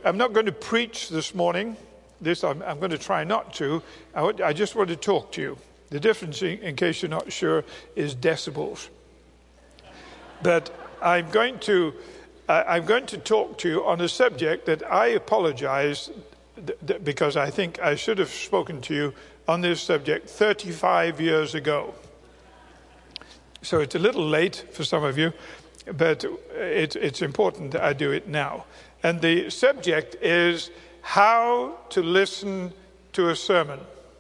I'm not going to preach this morning. I'm going to try not to. I just want to talk to you. The difference, in case you're not sure, is decibels. But I'm going to talk to you on a subject that I apologize because I think I should have spoken to you on this subject 35 years ago. So it's a little late for some of you, but it's important that I do it now. And the subject is how to listen to a sermon.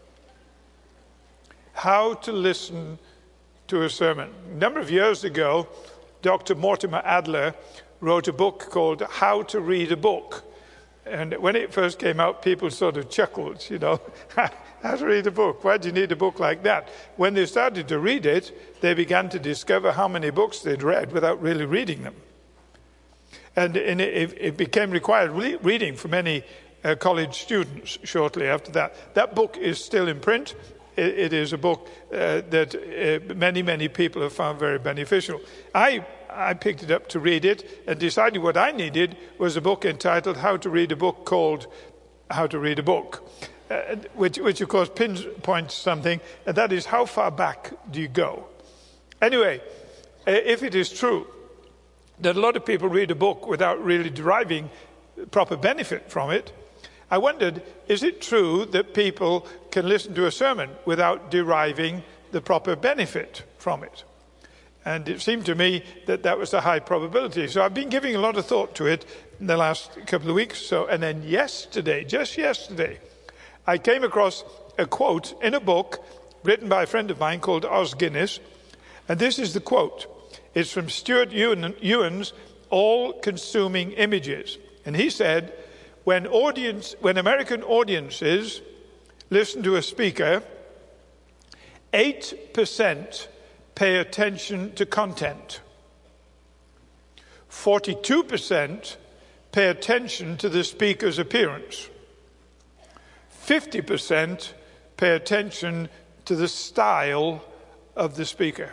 How to listen to a sermon. A number of years ago, Dr. Mortimer Adler wrote a book called How to Read a Book. And when it first came out, people sort of chuckled, how to read a book? Why do you need a book like that? When they started to read it, they began to discover how many books they'd read without really reading them. And it became required reading for many college students shortly after that. That book is still in print. It is a book that many people have found very beneficial. I picked it up to read it and decided what I needed was a book entitled How to Read a Book called How to Read a Book, which of course pinpoints something, and that is how far back do you go? Anyway, if it is true that a lot of people read a book without really deriving proper benefit from it, I wondered, is it true that people can listen to a sermon without deriving the proper benefit from it? And it seemed to me that that was a high probability. So I've been giving a lot of thought to it in the last couple of weeks. And then just yesterday, I came across a quote in a book written by a friend of mine called Os Guinness. And this is the quote. It's from Stuart Ewan's All-Consuming Images. And he said, when American audiences listen to a speaker, 8% pay attention to content. 42% pay attention to the speaker's appearance. 50% pay attention to the style of the speaker.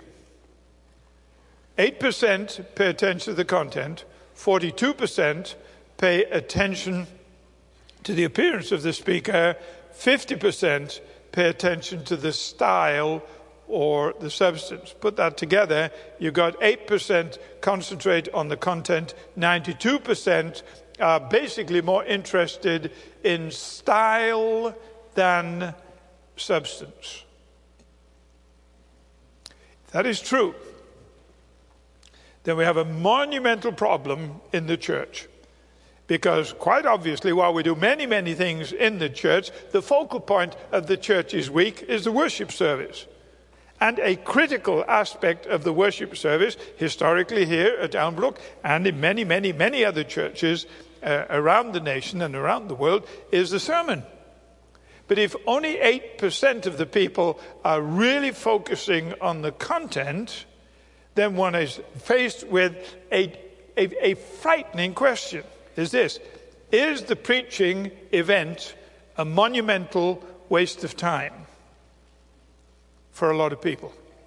8% pay attention to the content. 42% pay attention to the appearance of the speaker. 50% pay attention to the style or the substance. Put that together, you got 8% concentrate on the content, 92% are basically more interested in style than substance. If that is true, then we have a monumental problem in the church. Because quite obviously, while we do many things in the church, the focal point of the church's week is the worship service. And a critical aspect of the worship service, historically here at Elmbrook and in many other churches around the nation and around the world, is the sermon. But if only 8% of the people are really focusing on the content, then one is faced with a frightening question. Is this: is the preaching event a monumental waste of time for a lot of people?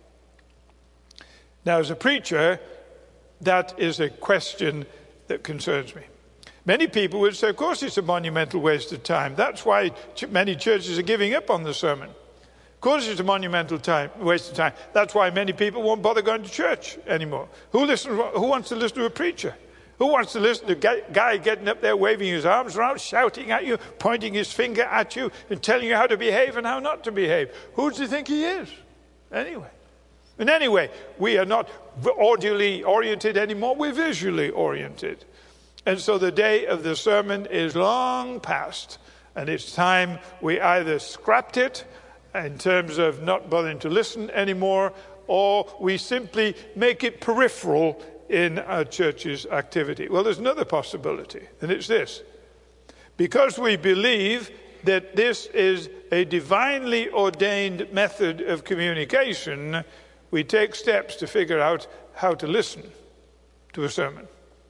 Now, as a preacher, that is a question that concerns me. Many people would say, of course it's a monumental waste of time. That's why many churches are giving up on the sermon. Of course it's a monumental waste of time. That's why many people won't bother going to church anymore. Who wants to listen to a preacher? Who wants to listen to a guy getting up there waving his arms around, shouting at you, pointing his finger at you, and telling you how to behave and how not to behave? Who does he think he is? Anyway. And anyway, we are not audibly oriented anymore. We're visually oriented. And so the day of the sermon is long past. And it's time we either scrapped it in terms of not bothering to listen anymore, or we simply make it peripheral in our church's activity. Well, there's another possibility, and it's this. Because we believe that this is a divinely ordained method of communication, we take steps to figure out how to listen to a sermon.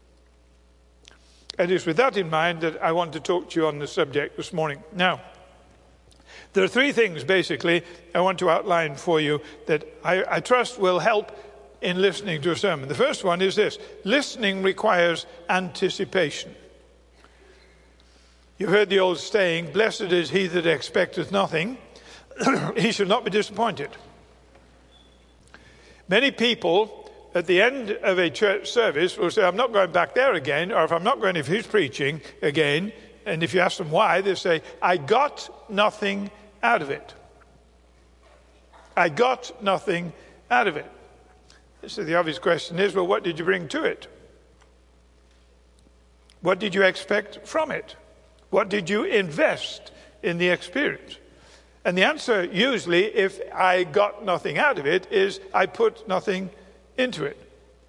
And it's with that in mind that I want to talk to you on the subject this morning. Now, there are three things, basically, I want to outline for you that I trust will help in listening to a sermon. The first one is this: listening requires anticipation. You've heard the old saying, blessed is he that expecteth nothing. He shall not be disappointed. Many people at the end of a church service will say, I'm not going back there again, or if I'm not going, if he's preaching again, and if you ask them why, they say, I got nothing out of it. I got nothing out of it. So the obvious question is, well, what did you bring to it? What did you expect from it? What did you invest in the experience? And the answer usually, if I got nothing out of it, is I put nothing into it.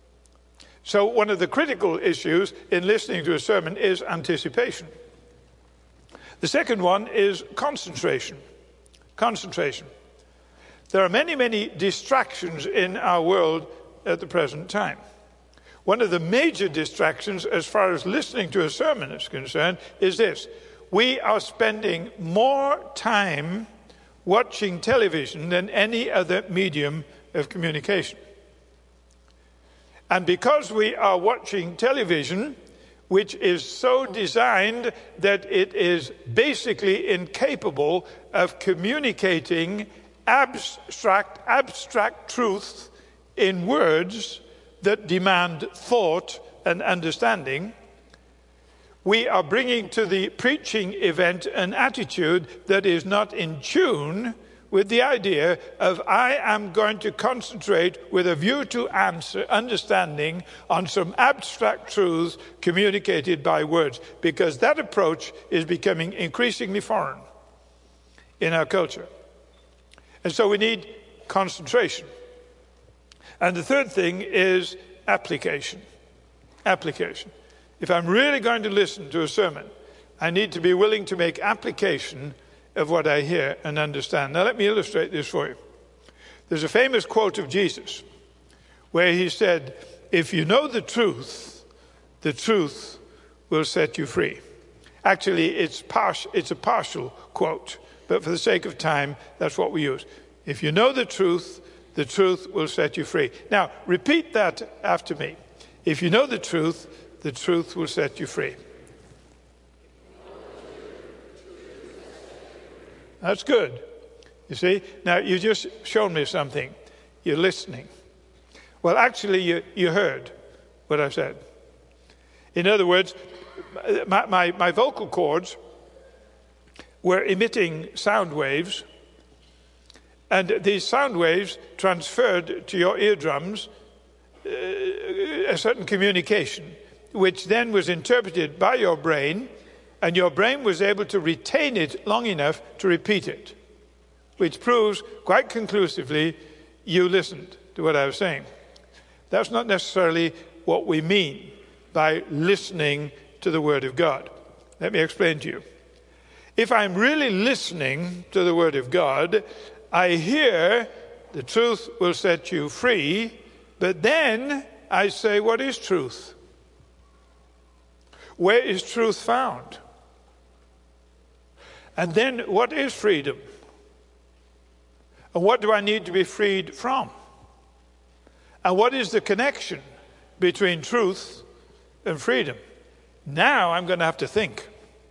So one of the critical issues in listening to a sermon is anticipation. The second one is concentration. Concentration. There are many, many distractions in our world at the present time. One of the major distractions as far as listening to a sermon is concerned is this. We are spending more time watching television than any other medium of communication. And because we are watching television, which is so designed that it is basically incapable of communicating abstract truth in words that demand thought and understanding, we are bringing to the preaching event an attitude that is not in tune with the idea of I am going to concentrate with a view to understanding on some abstract truths communicated by words, because that approach is becoming increasingly foreign in our culture. And so we need concentration. And the third thing is application. Application. If I'm really going to listen to a sermon, I need to be willing to make application of what I hear and understand. Now let me illustrate this for you. There's a famous quote of Jesus where he said, if you know the truth will set you free. Actually, it's a partial quote, but for the sake of time, that's what we use. If you know the truth will set you free. Now, repeat that after me. If you know the truth will set you free. That's good. You see? Now, you just shown me something. You're listening. Well, actually, you heard what I said. In other words, my vocal cords were emitting sound waves, and these sound waves transferred to your eardrums a certain communication, which then was interpreted by your brain, and your brain was able to retain it long enough to repeat it, which proves quite conclusively you listened to what I was saying. That's not necessarily what we mean by listening to the Word of God. Let me explain to you. If I'm really listening to the Word of God, I hear the truth will set you free, but then I say, what is truth? Where is truth found? And then what is freedom? And what do I need to be freed from? And what is the connection between truth and freedom? Now I'm going to have to think.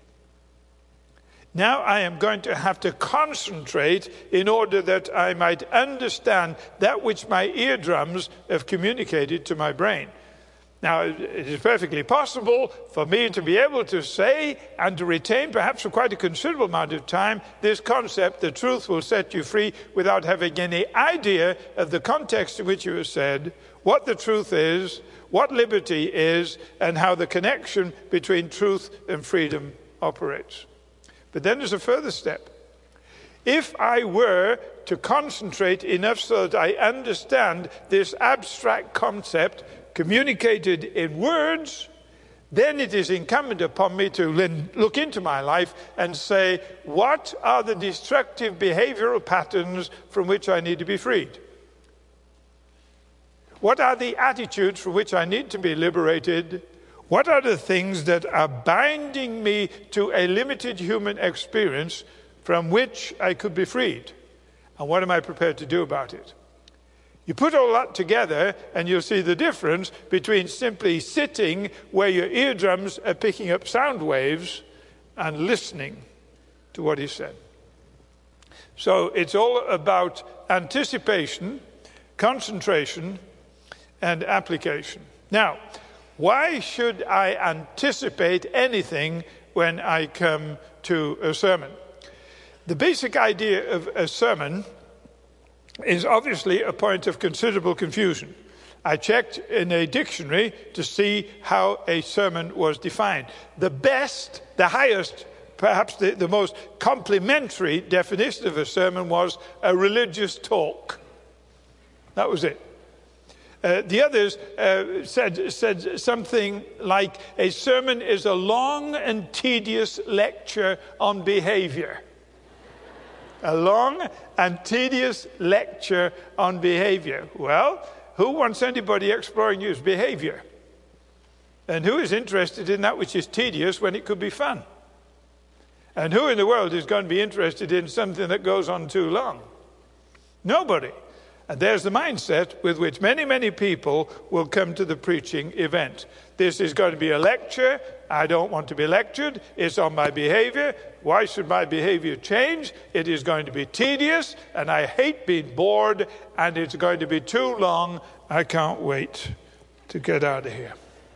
Now I am going to have to concentrate in order that I might understand that which my eardrums have communicated to my brain. Now, it is perfectly possible for me to be able to say and to retain, perhaps for quite a considerable amount of time, this concept, the truth will set you free, without having any idea of the context in which it was said, what the truth is, what liberty is, and how the connection between truth and freedom operates. But then there's a further step. If I were to concentrate enough so that I understand this abstract concept communicated in words, then it is incumbent upon me to look into my life and say, what are the destructive behavioral patterns from which I need to be freed? What are the attitudes from which I need to be liberated? What are the things that are binding me to a limited human experience from which I could be freed? And what am I prepared to do about it? You put all that together and you'll see the difference between simply sitting where your eardrums are picking up sound waves and listening to what he said. So it's all about anticipation, concentration, and application. Now, why should I anticipate anything when I come to a sermon? The basic idea of a sermon is obviously a point of considerable confusion. I checked in a dictionary to see how a sermon was defined. The best, the highest, perhaps the most complimentary definition of a sermon was a religious talk. That was it. The others said something like a sermon is a long and tedious lecture on behavior. A long and tedious lecture on behavior. Well, who wants anybody exploring you's behavior? And who is interested in that which is tedious when it could be fun? And who in the world is going to be interested in something that goes on too long? Nobody. And there's the mindset with which many, many people will come to the preaching event. This is going to be a lecture. I don't want to be lectured. It's on my behavior. Why should my behavior change? It is going to be tedious, and I hate being bored, and it's going to be too long. I can't wait to get out of here.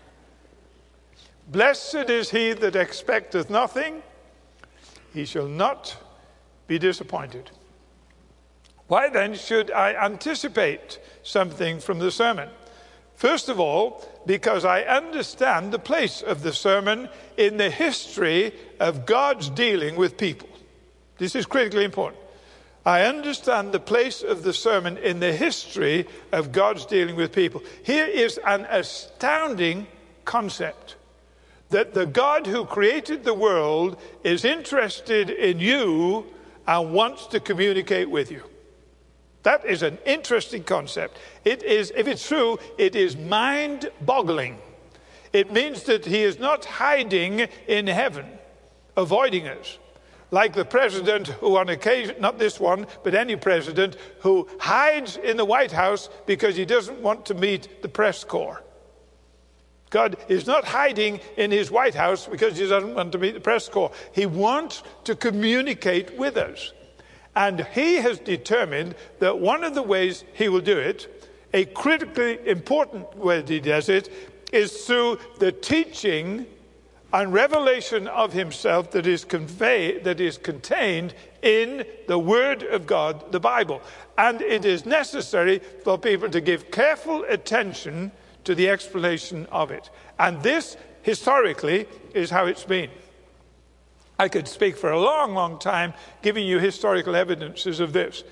Blessed is he that expecteth nothing. He shall not be disappointed. Why then should I anticipate something from the sermon? First of all, because I understand the place of the sermon in the history of God's dealing with people. This is critically important. I understand the place of the sermon in the history of God's dealing with people. Here is an astounding concept. That the God who created the world is interested in you and wants to communicate with you. That is an interesting concept. It is, if it's true, it is mind-boggling. It means that he is not hiding in heaven, avoiding us. Like the president who on occasion, not this one, but any president, who hides in the White House because he doesn't want to meet the press corps. God is not hiding in his White House because he doesn't want to meet the press corps. He wants to communicate with us. And he has determined that one of the ways he will do it, a critically important way that he does it, is through the teaching and revelation of himself that is contained in the Word of God, the Bible. And it is necessary for people to give careful attention to the explanation of it. And this, historically, is how it's been. I could speak for a long, long time giving you historical evidences of this.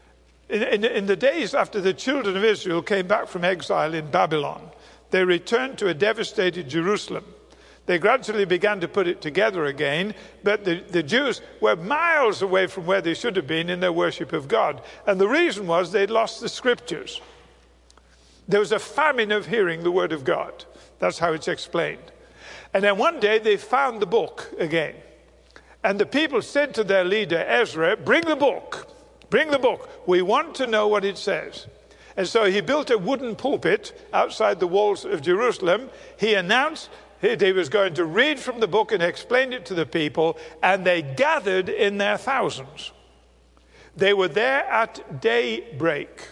In the days after the children of Israel came back from exile in Babylon, they returned to a devastated Jerusalem. They gradually began to put it together again, but the Jews were miles away from where they should have been in their worship of God. And the reason was they'd lost the scriptures. There was a famine of hearing the word of God. That's how it's explained. And then one day they found the book again. And the people said to their leader, Ezra, bring the book. Bring the book. We want to know what it says. And so he built a wooden pulpit outside the walls of Jerusalem. He announced he was going to read from the book and explain it to the people. And they gathered in their thousands. They were there at daybreak.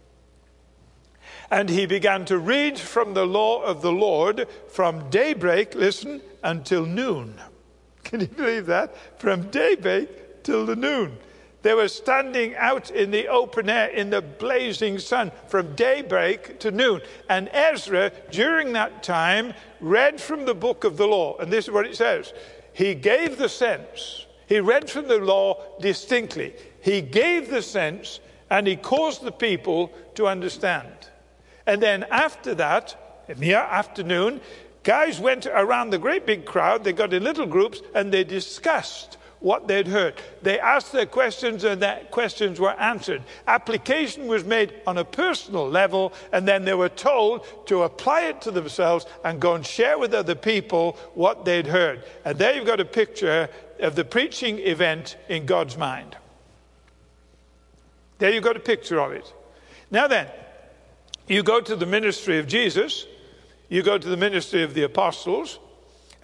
And he began to read from the law of the Lord from daybreak, listen, until noon. Can you believe that? From daybreak till the noon. They were standing out in the open air in the blazing sun from daybreak to noon. And Ezra, during that time, read from the book of the law. And this is what it says. He gave the sense. He read from the law distinctly. He gave the sense and he caused the people to understand. And then after that, in the afternoon, guys went around the great big crowd. They got in little groups and they discussed what they'd heard. They asked their questions and their questions were answered. Application was made on a personal level, and then they were told to apply it to themselves and go and share with other people what they'd heard. And there you've got a picture of the preaching event in God's mind. There you've got a picture of it. Now then, you go to the ministry of Jesus, you go to the ministry of the apostles,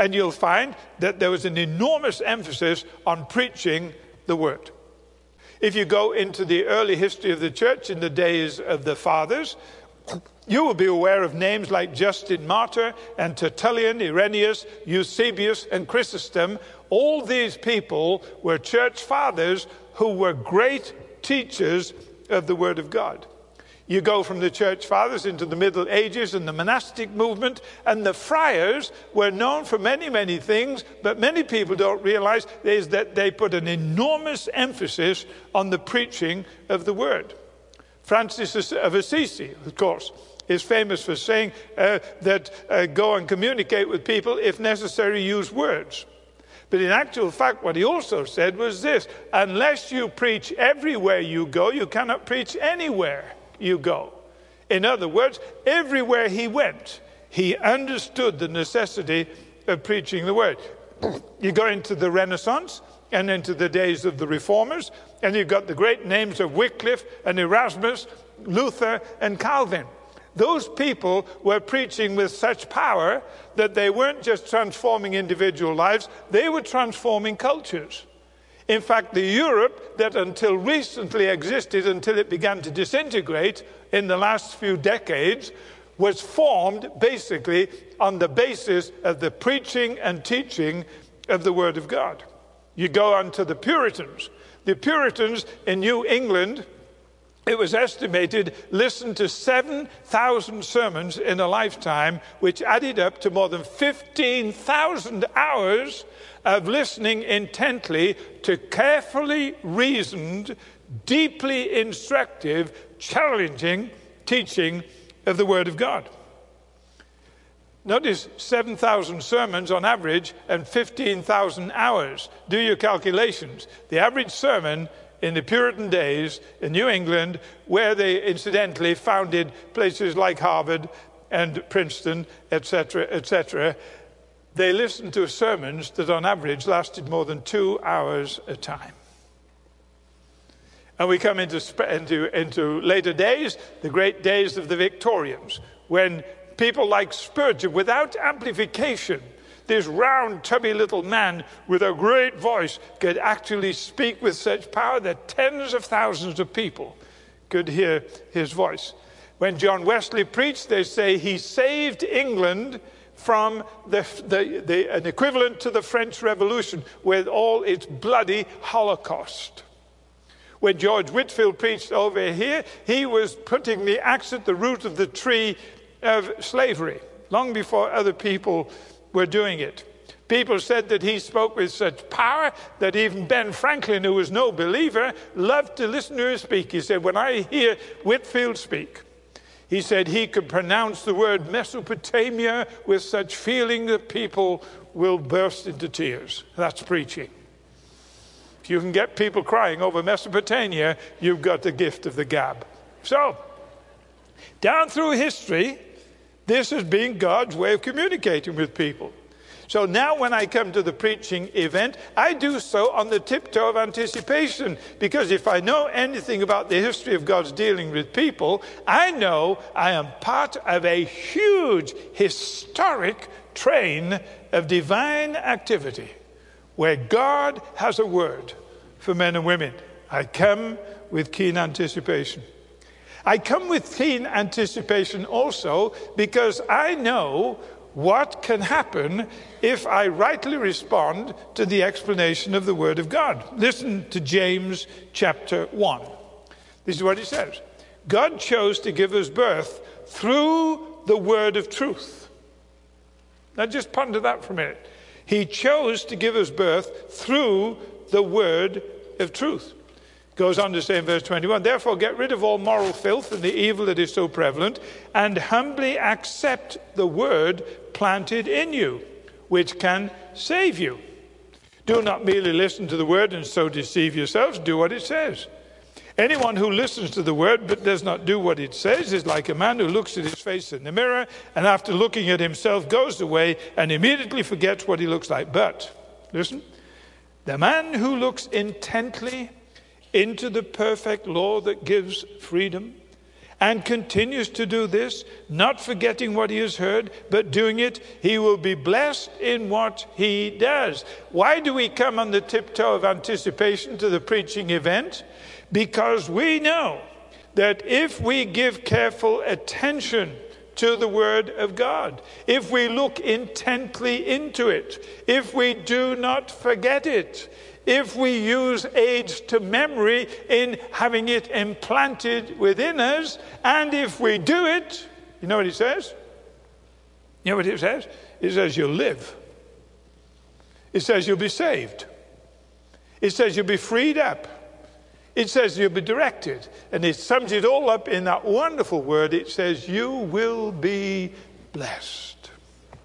And you'll find that there was an enormous emphasis on preaching the word. If you go into the early history of the church in the days of the fathers, you will be aware of names like Justin Martyr and Tertullian, Irenaeus, Eusebius, and Chrysostom. All these people were church fathers who were great teachers of the Word of God. You go from the church fathers into the Middle Ages and the monastic movement, and the friars were known for many, many things, but many people don't realize is that they put an enormous emphasis on the preaching of the Word. Francis of Assisi, of course, is famous for saying that go and communicate with people, if necessary, use words. But in actual fact, what he also said was this: unless you preach everywhere you go, you cannot preach anywhere you go. In other words, everywhere he went, he understood the necessity of preaching the word. You go into the Renaissance and into the days of the Reformers, and you've got the great names of Wycliffe and Erasmus, Luther and Calvin. Those people were preaching with such power that they weren't just transforming individual lives, they were transforming cultures. In fact, the Europe that until recently existed, until it began to disintegrate in the last few decades, was formed basically on the basis of the preaching and teaching of the Word of God. You go on to the Puritans. The Puritans in New England, it was estimated, listened to 7,000 sermons in a lifetime, which added up to more than 15,000 hours of listening intently to carefully reasoned, deeply instructive, challenging teaching of the Word of God. Notice 7,000 sermons on average and 15,000 hours. Do your calculations. The average sermon in the Puritan days in New England, where they incidentally founded places like Harvard and Princeton, etc., they listened to sermons that on average lasted more than 2 hours a time. And we come into later days, the great days of the Victorians, when people like Spurgeon, without amplification, this round, tubby little man with a great voice could actually speak with such power that tens of thousands of people could hear his voice. When John Wesley preached, they say he saved England from an equivalent to the French Revolution with all its bloody Holocaust. When George Whitefield preached over here, he was putting the axe at the root of the tree of slavery, long before other people were doing it. People said that he spoke with such power that even Ben Franklin, who was no believer, loved to listen to him speak. He said, when I hear Whitefield speak, he said he could pronounce the word Mesopotamia with such feeling that people will burst into tears. That's preaching. If you can get people crying over Mesopotamia, you've got the gift of the gab. So, down through history, this has been God's way of communicating with people. So now when I come to the preaching event, I do so on the tiptoe of anticipation, because if I know anything about the history of God's dealing with people, I know I am part of a huge historic train of divine activity where God has a word for men and women. I come with keen anticipation. I come with keen anticipation also because I know what can happen if I rightly respond to the explanation of the Word of God. Listen to James chapter 1. This is what he says. God chose to give us birth through the word of truth. Now just ponder that for a minute. He chose to give us birth through the word of truth. Goes on to say in verse 21, therefore get rid of all moral filth and the evil that is so prevalent, and humbly accept the word planted in you, which can save you. Do not merely listen to the word and so deceive yourselves. Do what it says. Anyone who listens to the word but does not do what it says is like a man who looks at his face in the mirror and after looking at himself goes away and immediately forgets what he looks like. But, listen, the man who looks intently into the perfect law that gives freedom and continues to do this, not forgetting what he has heard, but doing it, he will be blessed in what he does. Why do we come on the tiptoe of anticipation to the preaching event? Because we know that if we give careful attention to the Word of God, if we look intently into it, if we do not forget it, if we use aids to memory in having it implanted within us, and if we do it, you know what it says? You know what it says? It says you'll live. It says you'll be saved. It says you'll be freed up. It says you'll be directed. And it sums it all up in that wonderful word. It says you will be blessed.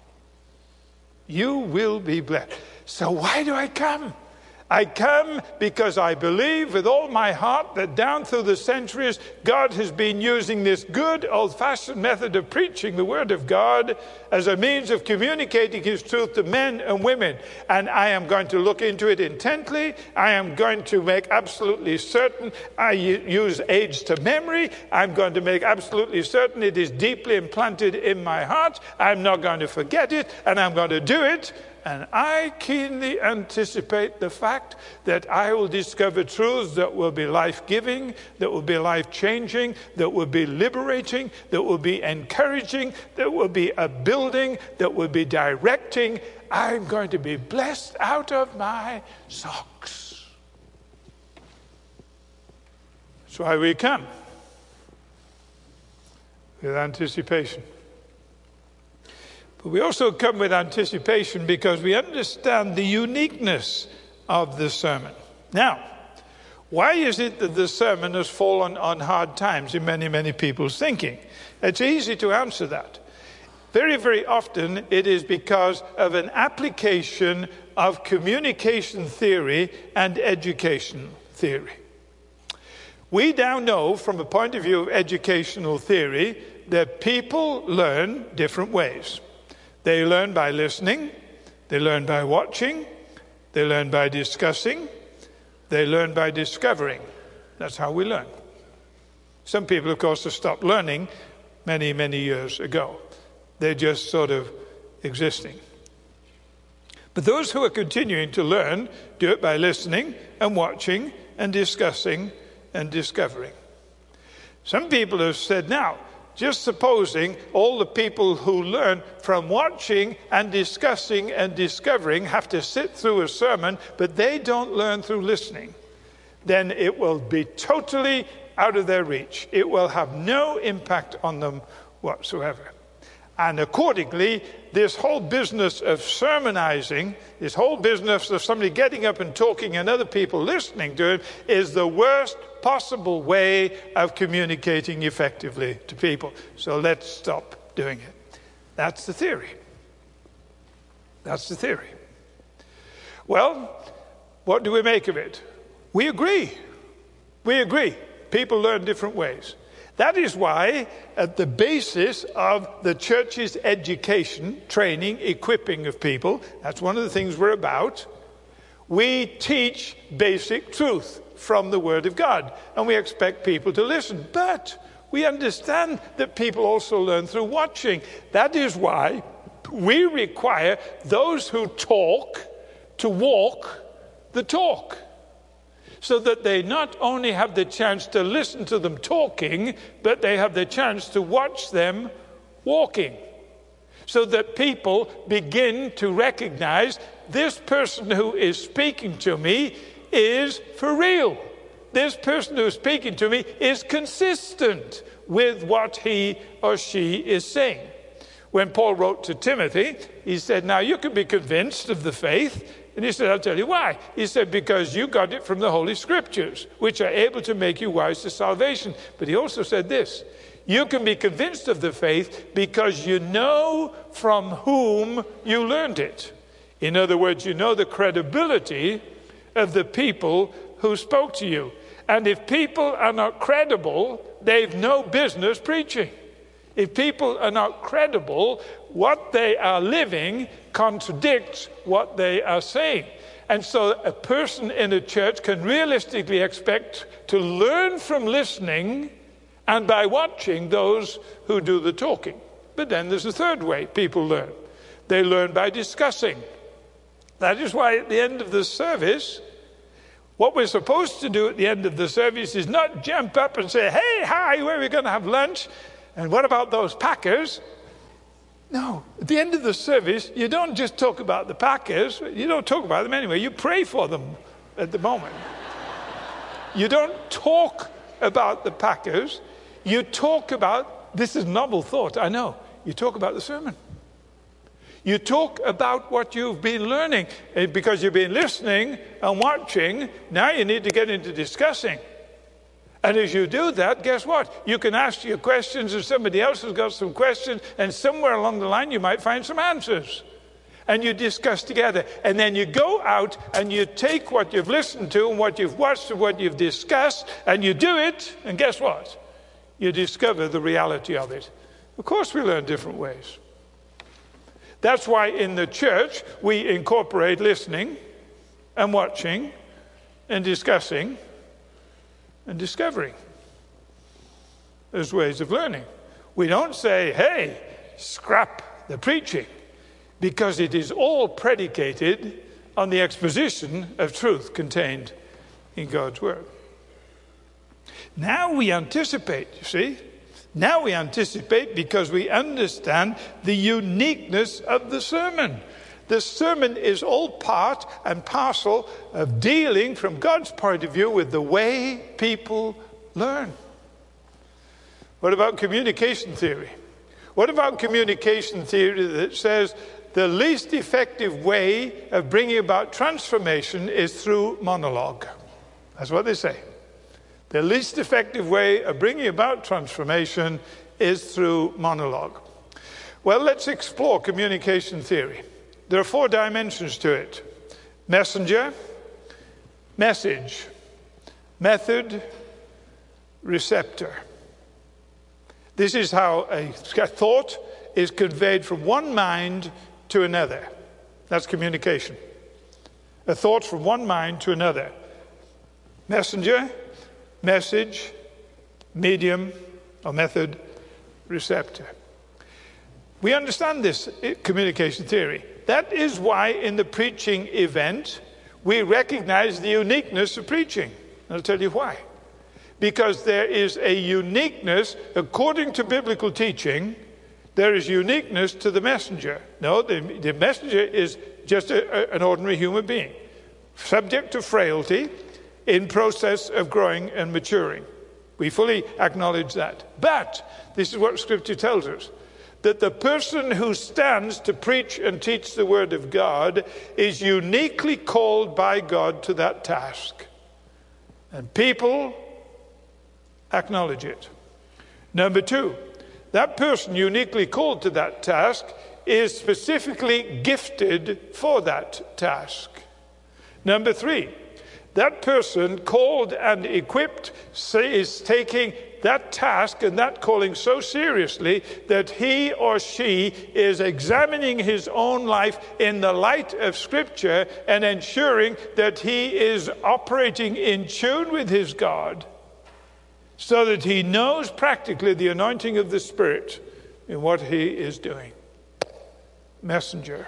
You will be blessed. So why do I come? I come because I believe with all my heart that down through the centuries, God has been using this good old-fashioned method of preaching the Word of God as a means of communicating His truth to men and women. And I am going to look into it intently. I am going to make absolutely certain I use aids to memory. I'm going to make absolutely certain it is deeply implanted in my heart. I'm not going to forget it, and I'm going to do it. And I keenly anticipate the fact that I will discover truths that will be life-giving, that will be life-changing, that will be liberating, that will be encouraging, that will be upbuilding, that will be directing. I'm going to be blessed out of my socks. That's why we come, with anticipation. But we also come with anticipation because we understand the uniqueness of the sermon. Now, why is it that the sermon has fallen on hard times in many, many people's thinking? It's easy to answer that. Very, very often it is because of an application of communication theory and education theory. We now know from a point of view of educational theory that people learn different ways. They learn by listening, they learn by watching, they learn by discussing, they learn by discovering. That's how we learn. Some people, of course, have stopped learning many, many years ago. They're just sort of existing. But those who are continuing to learn do it by listening and watching and discussing and discovering. Some people have said, now, just supposing all the people who learn from watching and discussing and discovering have to sit through a sermon, but they don't learn through listening, then it will be totally out of their reach. It will have no impact on them whatsoever. And accordingly, this whole business of sermonizing, this whole business of somebody getting up and talking and other people listening to him is the worst possible way of communicating effectively to people. So let's stop doing it. That's the theory. That's the theory. Well, what do we make of it? We agree. We agree. People learn different ways. That is why at the basis of the church's education, training, equipping of people, that's one of the things we're about, we teach basic truth from the Word of God. And we expect people to listen. But we understand that people also learn through watching. That is why we require those who talk to walk the talk, so that they not only have the chance to listen to them talking, but they have the chance to watch them walking. So that people begin to recognize this person who is speaking to me is for real. This person who is speaking to me is consistent with what he or she is saying. When Paul wrote to Timothy, he said, now you can be convinced of the faith. And he said, I'll tell you why. He said, because you got it from the Holy Scriptures, which are able to make you wise to salvation. But he also said this, you can be convinced of the faith because you know from whom you learned it. In other words, you know the credibility of the people who spoke to you. And if people are not credible, they've no business preaching. If people are not credible, what they are living contradicts what they are saying. And so a person in a church can realistically expect to learn from listening and by watching those who do the talking. But then there's a third way people learn. They learn by discussing. That is why at the end of the service, what we're supposed to do at the end of the service is not jump up and say, hey, hi, where are we going to have lunch? And what about those Packers? No, at the end of the service, you don't just talk about the Packers. You don't talk about them anyway. You pray for them at the moment. You don't talk about the Packers. You talk about, this is a novel thought, I know. You talk about the sermon. You talk about what you've been learning. And because you've been listening and watching, now you need to get into discussing. And as you do that, guess what? You can ask your questions and somebody else has got some questions, and somewhere along the line you might find some answers. And you discuss together. And then you go out and you take what you've listened to and what you've watched and what you've discussed, and you do it, and guess what? You discover the reality of it. Of course we learn different ways. That's why in the church we incorporate listening and watching and discussing and discovering as ways of learning. We don't say, hey, scrap the preaching, because it is all predicated on the exposition of truth contained in God's Word. Now we anticipate, you see? Now we anticipate because we understand the uniqueness of the sermon. The sermon is all part and parcel of dealing from God's point of view with the way people learn. What about communication theory? What about communication theory that says the least effective way of bringing about transformation is through monologue? That's what they say. The least effective way of bringing about transformation is through monologue. Well, let's explore communication theory. There are 4 dimensions to it: messenger, message, method, receptor. This is how a thought is conveyed from one mind to another. That's communication. A thought from one mind to another. Messenger, message, medium or method, receptor. We understand this communication theory. That is why in the preaching event we recognize the uniqueness of preaching. I'll tell you why. Because there is a uniqueness, according to biblical teaching, there is uniqueness to the messenger. No, the messenger is just an ordinary human being, subject to frailty, in process of growing and maturing. We fully acknowledge that. But this is what Scripture tells us, that the person who stands to preach and teach the Word of God is uniquely called by God to that task. And people acknowledge it. Number 2, that person uniquely called to that task is specifically gifted for that task. Number 3, that person called and equipped is taking that task and that calling so seriously that he or she is examining his own life in the light of Scripture and ensuring that he is operating in tune with his God so that he knows practically the anointing of the Spirit in what he is doing. Messenger.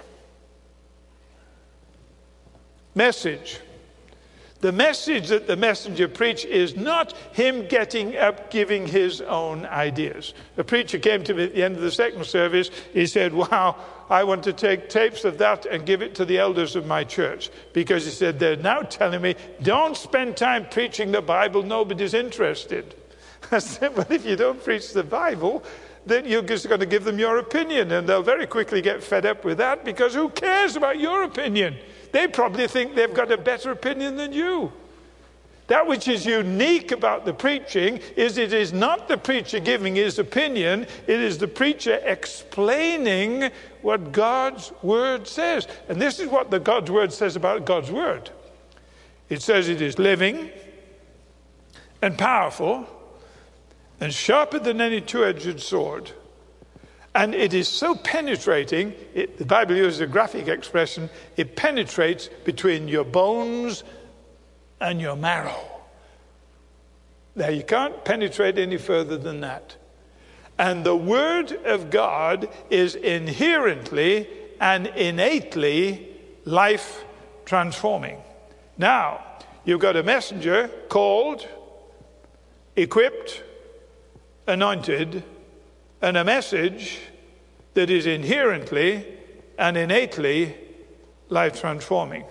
Message. The message that the messenger preached is not him getting up, giving his own ideas. A preacher came to me at the end of the second service. He said, wow, I want to take tapes of that and give it to the elders of my church. Because he said, they're now telling me, don't spend time preaching the Bible. Nobody's interested. I said, well, if you don't preach the Bible, then you're just going to give them your opinion. And they'll very quickly get fed up with that, because who cares about your opinion? They probably think they've got a better opinion than you. That which is unique about the preaching is it is not the preacher giving his opinion, it is the preacher explaining what God's Word says. And this is what the God's Word says about God's Word. It says it is living and powerful and sharper than any two-edged sword. And it is so penetrating, the Bible uses a graphic expression, it penetrates between your bones and your marrow. Now, you can't penetrate any further than that. And the Word of God is inherently and innately life transforming. Now, you've got a messenger called, equipped, anointed, and a message that is inherently and innately life transforming.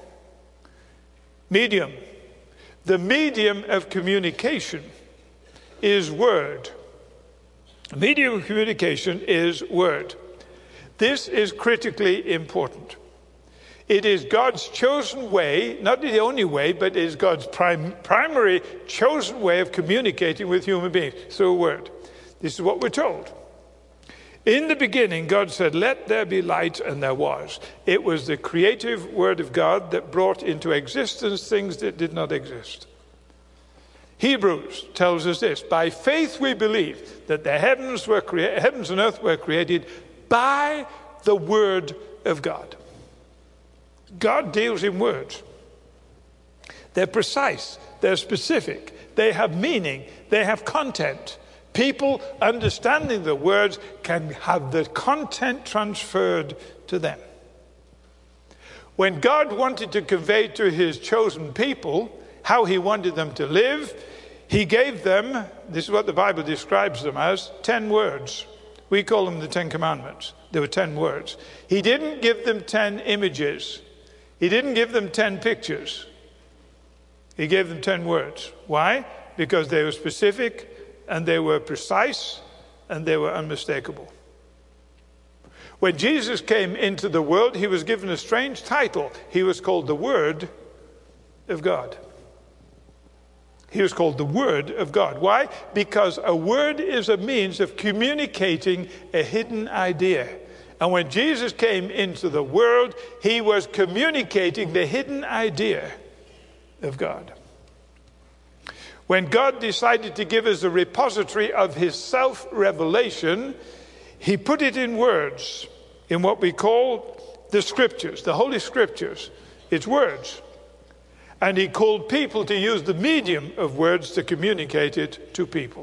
Medium. The medium of communication is word. The medium of communication is word. This is critically important. It is God's chosen way, not the only way, but it is God's primary chosen way of communicating with human beings through a word. This is what we're told. In the beginning, God said, "Let there be light," and there was. It was the creative word of God that brought into existence things that did not exist. Hebrews tells us this: by faith we believe that the heavens and earth were created by the word of God. God deals in words. They're precise, they're specific, they have meaning, they have content. People understanding the words can have the content transferred to them. When God wanted to convey to his chosen people how he wanted them to live, he gave them, this is what the Bible describes them as, 10 words. We call them the 10 Commandments. There were 10 words. He didn't give them 10 images. He didn't give them 10 pictures. He gave them 10 words. Why? Because they were specific, and they were precise, and they were unmistakable. When Jesus came into the world, he was given a strange title. He was called the Word of God. He was called the Word of God. Why? Because a word is a means of communicating a hidden idea. And when Jesus came into the world, he was communicating the hidden idea of God. When God decided to give us a repository of his self-revelation, he put it in words, in what we call the Scriptures, the Holy Scriptures. It's words. And he called people to use the medium of words to communicate it to people.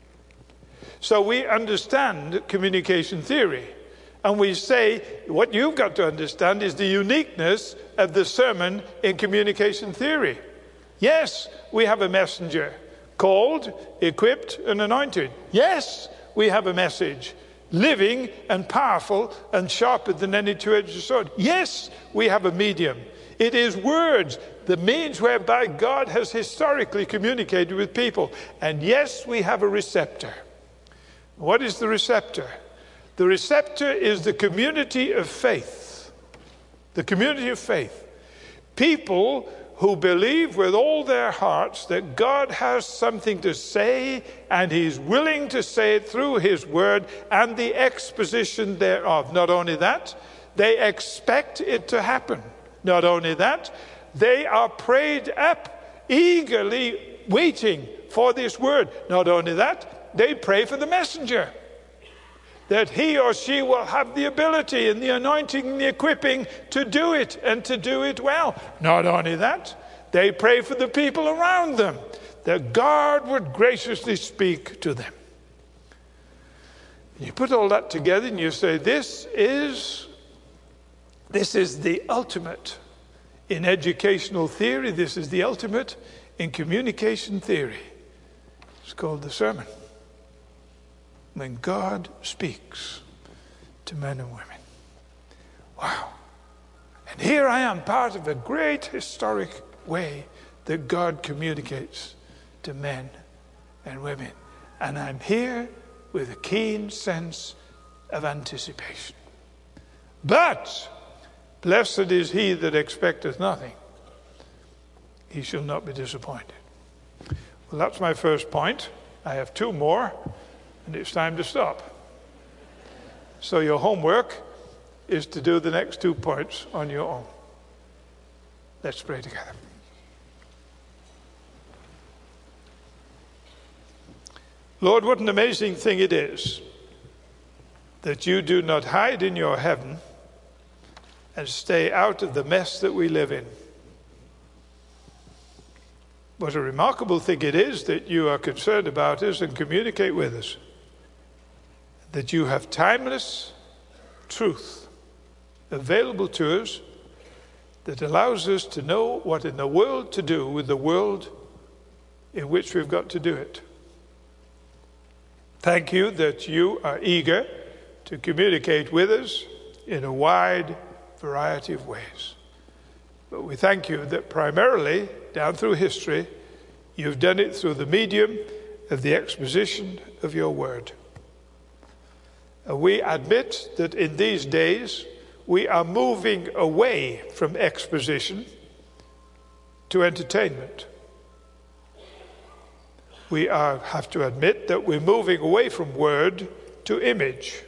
So we understand communication theory. And we say, what you've got to understand is the uniqueness of the sermon in communication theory. Yes, we have a messenger called, equipped, and anointed. Yes, we have a message, living and powerful and sharper than any two-edged sword. Yes, we have a medium. It is words, the means whereby God has historically communicated with people. And yes, we have a receptor. What is the receptor? The receptor is the community of faith. The community of faith. People who believe with all their hearts that God has something to say, and he's willing to say it through his word and the exposition thereof. Not only that, they expect it to happen. Not only that, they are prayed up, eagerly waiting for this word. Not only that, they pray for the messenger, that he or she will have the ability and the anointing and the equipping to do it, and to do it well. Not only that, they pray for the people around them, that God would graciously speak to them. You put all that together and you say, this is the ultimate in educational theory. This is the ultimate in communication theory. It's called the sermon. When God speaks to men and women. Wow. And here I am, part of a great historic way that God communicates to men and women. And I'm here with a keen sense of anticipation. But blessed is he that expecteth nothing. He shall not be disappointed. Well, that's my first point. I have 2 more. And it's time to stop. So your homework is to do the next 2 points on your own. Let's pray together. Lord, what an amazing thing it is that you do not hide in your heaven and stay out of the mess that we live in. What a remarkable thing it is that you are concerned about us and communicate with us. That you have timeless truth available to us that allows us to know what in the world to do with the world in which we've got to do it. Thank you that you are eager to communicate with us in a wide variety of ways. But we thank you that primarily, down through history, you've done it through the medium of the exposition of your word. And we admit that in these days, we are moving away from exposition to entertainment. We have to admit that we're moving away from word to image.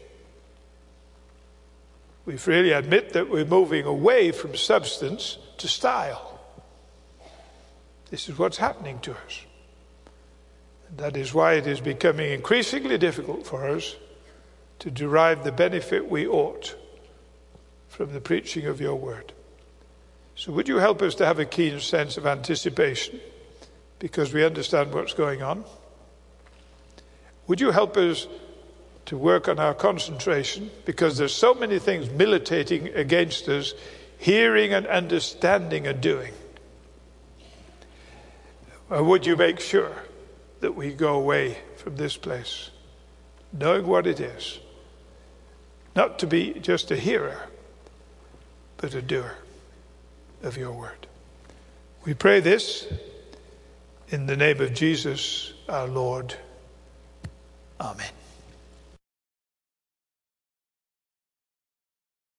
We freely admit that we're moving away from substance to style. This is what's happening to us. And that is why it is becoming increasingly difficult for us to derive the benefit we ought from the preaching of your word. So would you help us to have a keen sense of anticipation because we understand what's going on? Would you help us to work on our concentration because there's so many things militating against us, hearing and understanding and doing? Or would you make sure that we go away from this place knowing what it is, not to be just a hearer, but a doer of your word. We pray this in the name of Jesus, our Lord. Amen.